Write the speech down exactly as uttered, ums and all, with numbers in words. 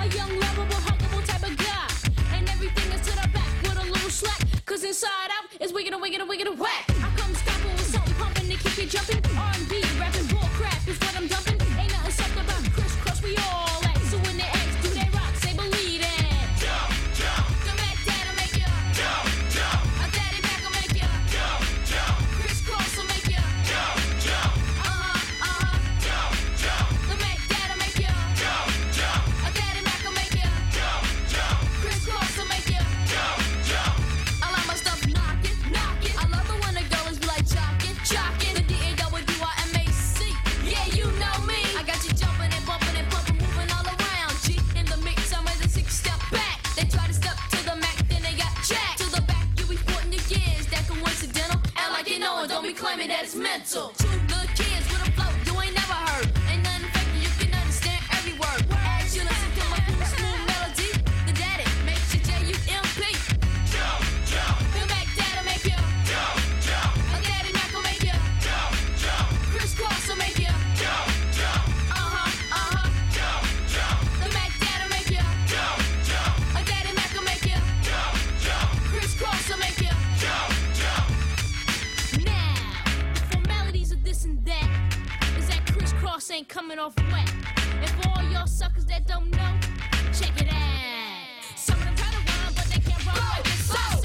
A young, lovable, huggable type of guy. And everything is to the back with a little slack. Cause inside out is wicked and wicked and wicked and whack. I come stomping with something pumping to keep you jumping. R and B, rapping, bull crap is what I'm dumping. Ain't nothing soft about crisscross, we all like. So when they ask, do they rock? Say believe it. Jump, jump. The Mac Dad'll make ya. Jump, jump. A Daddy Mac will make ya. Jump, jump. Crisscross will make ya. Jump, jump. Uh-huh, uh-huh. Jump, jump. The Mac Dad'll make ya. Jump, jump. A Daddy Mac will make ya. Jump, jump. Crisscross will make ya. Jump, jump. I like my stuff knocking, knocking. I love it when the girls be like jocking, jocking. The D A W I M A C. Yeah, you know me. I got you jumping and bumping and pumping, moving all around. G in the mix, I'm ready to six step back. They try to step to the Mac, then they got jacked. To the back, you be sporting your gears. That coincidental. Act like you know it, don't be claiming that it's mental. Two good kids with a flow you ain't never heard. Ain't nothing fake, you can understand every word. As you listen to my cool, smooth melody, the daddy makes you J U M P. Jump, jump. The Mac Dad'll make ya. Jump, jump. A Daddy Mac will make ya. Jump, jump. Crisscross will make ya. Jump, jump. Uh-huh, uh-huh. Jump, jump. The Mac Dad'll make ya. Jump, jump. A Daddy Mac will make ya. Jump, jump. Crisscross will make ya. Jump, jump. Now, the formalities of this and that is that Crisscross ain't coming off wet. And for all y'all suckers that don't know, check it out. Some of them try to rhyme, but they can't rhyme like this. So